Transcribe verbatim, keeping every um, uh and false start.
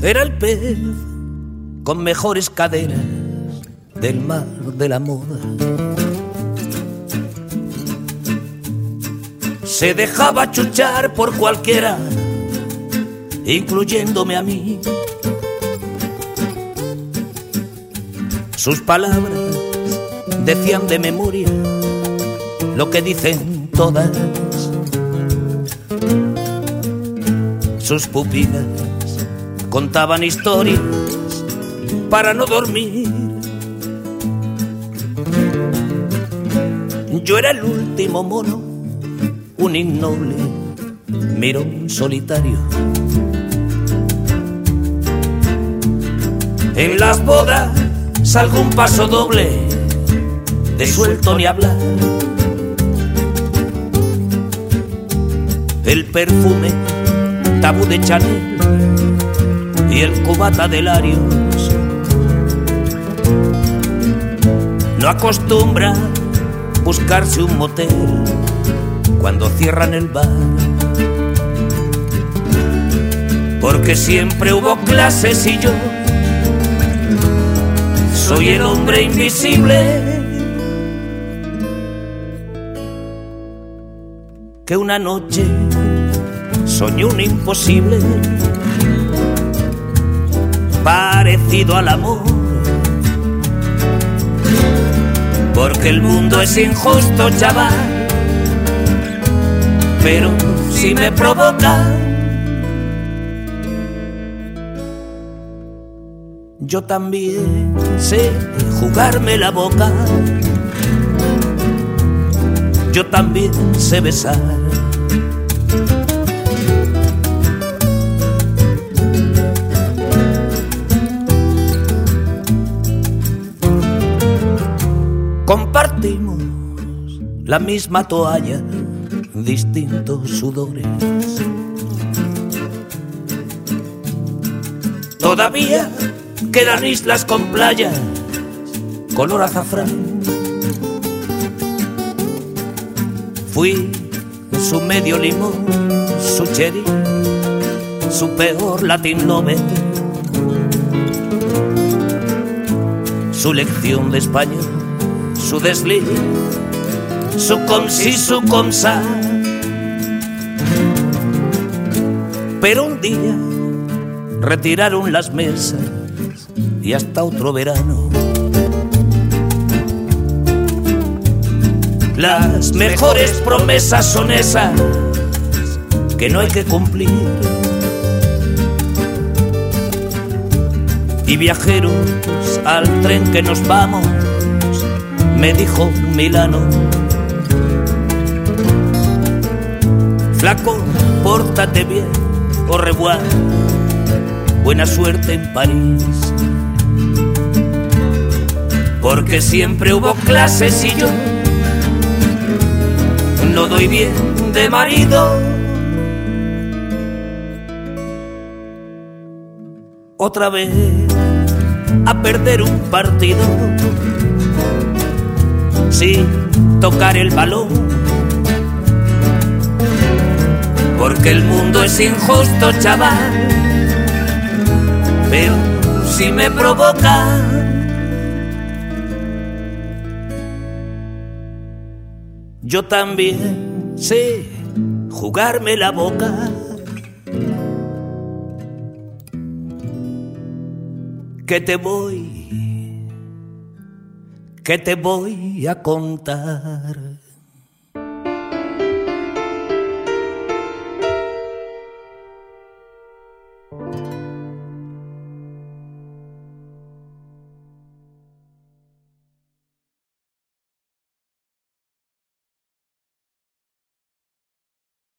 Era el pez con mejores caderas del mar de la moda. Se dejaba chuchar por cualquiera, incluyéndome a mí. Sus palabras decían de memoria lo que dicen todas. Sus pupilas contaban historias para no dormir. Yo era el último mono, un innoble mirón solitario. En las bodas salgo un paso doble, de suelto ni hablar. El perfume tabú de Chanel y el cubata de Larios. No acostumbra buscarse un motel cuando cierran el bar, porque siempre hubo clases y yo soy el hombre invisible que una noche soñé un imposible parecido al amor, porque el mundo es injusto, chaval, pero si me provoca, yo también sé jugarme la boca. Yo también sé besar. Compartimos la misma toalla, distintos sudores. Todavía quedan islas con playas, color azafrán. Fui su medio limón, su cherry, su peor Latin lover, su lección de español, su desliz, su com si, su com sa. Pero un día retiraron las mesas y hasta otro verano. Las mejores promesas son esas que no hay que cumplir. Y viajeros al tren que nos vamos, me dijo Milano. Flaco, pórtate bien, au revoir, buena suerte en París. Porque siempre hubo clases y yo no doy bien de marido. Otra vez a perder un partido sin tocar el balón, porque el mundo es injusto, chaval, pero si me provoca, yo también sé jugarme la boca. Que te voy, que te voy a contar.